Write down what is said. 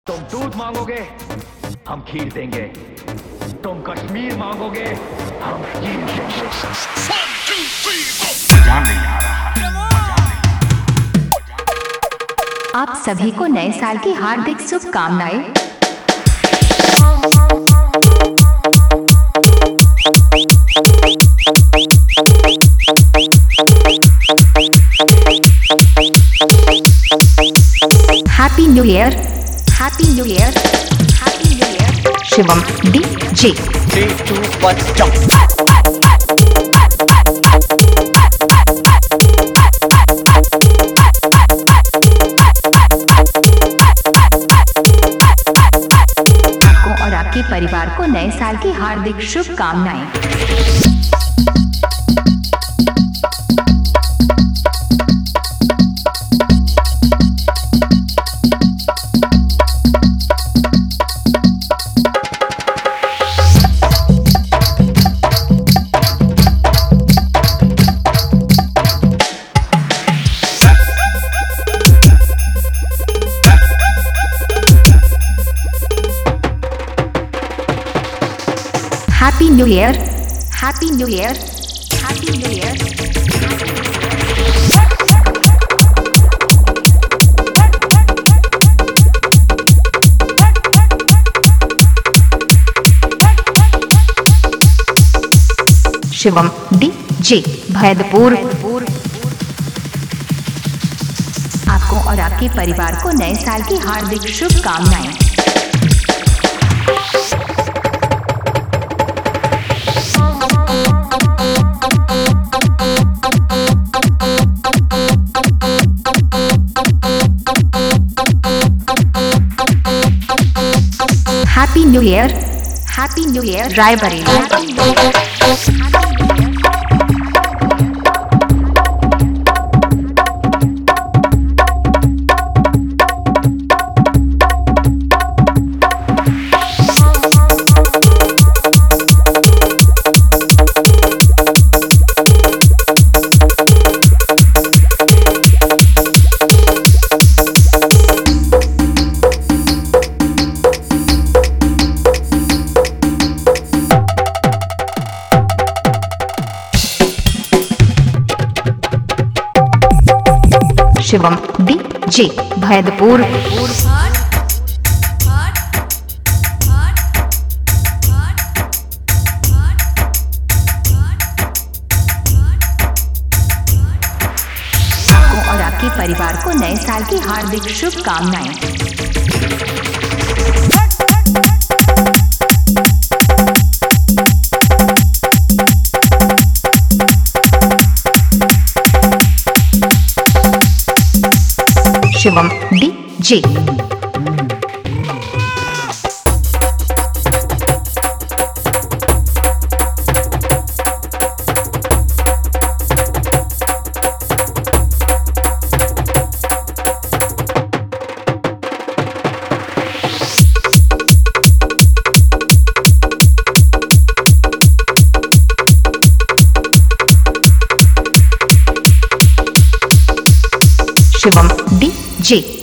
तुम दूध मांगोगे, हम खीर देंगे। तुम कश्मीर मांगोगे, हम चीन देंगे। मजा नहीं आ रहा है। आप सभी को नए साल की हार्दिक शुभकामनाएं। Happy new year, happy new year, happy new year. Shivam DJ 3, 2, 1 jump। आपको और आपके परिवार को नए साल की हार्दिक शुभकामनाएं। Happy new year, happy new year, happy new year. Shivam DJ Bhaidpur. आपको और आपके परिवार को नए साल की हार्दिक शुभकामनाएं। Happy new year, happy new year Raebareli. Shivam DJ Bhaidpur. आपको और आपके परिवार को नए साल की हार्दिक शुभकामनाएं। Shivam DJ Shivam DJ